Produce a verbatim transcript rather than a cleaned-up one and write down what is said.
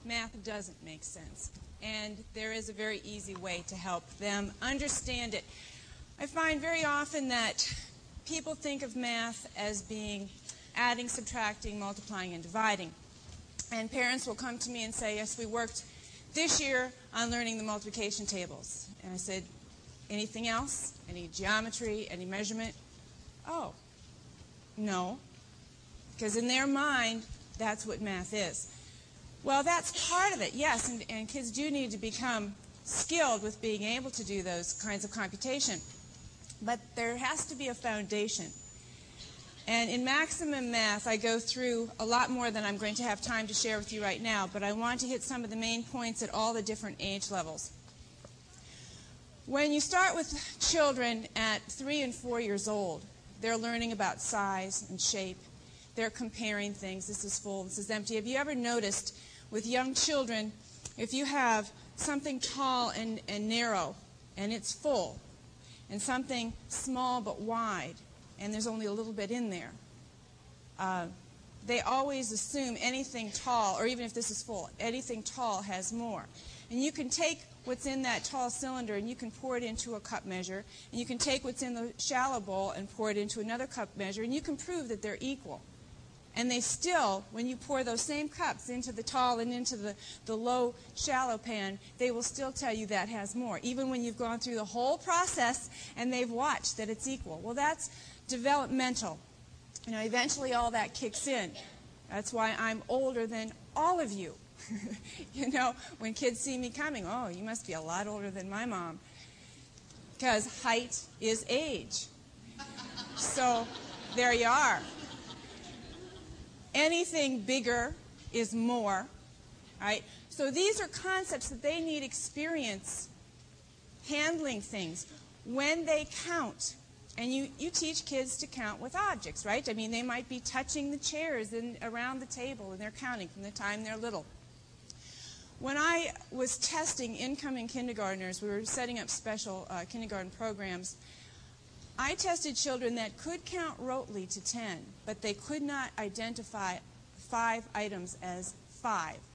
math doesn't make sense. And there is a very easy way to help them understand it. I find very often that people think of math as being adding, subtracting, multiplying, and dividing. And parents will come to me and say, yes, we worked this year on learning the multiplication tables. And I said, anything else? Any geometry? Any measurement? Oh, no. Because in their mind, that's what math is. Well, that's part of it, yes, and, and kids do need to become skilled with being able to do those kinds of computation. But there has to be a foundation. And in Maximum Math, I go through a lot more than I'm going to have time to share with you right now, but I want to hit some of the main points at all the different age levels. When you start with children at three and four years old, they're learning about size and shape. They're comparing things. This is full, this is empty. Have you ever noticed with young children, if you have something tall and, and narrow, and it's full, and something small but wide, and there's only a little bit in there, uh, they always assume anything tall, or even if this is full, anything tall has more. And you can take what's in that tall cylinder and you can pour it into a cup measure, and you can take what's in the shallow bowl and pour it into another cup measure, and you can prove that they're equal. And they still, when you pour those same cups into the tall and into the, the low, shallow pan, they will still tell you that has more, even when you've gone through the whole process and they've watched that it's equal. Well, that's developmental. You know, eventually all that kicks in. That's why I'm older than all of you. You know, when kids see me coming, oh, you must be a lot older than my mom. Because height is age. So there you are. Anything bigger is more, right? So these are concepts that they need experience handling things. When they count, and you, you teach kids to count with objects, right? I mean, they might be touching the chairs and around the table, and they're counting from the time they're little. When I was testing incoming kindergartners, we were setting up special uh, kindergarten programs, I tested children that could count rotely to ten, but they could not identify five items as five.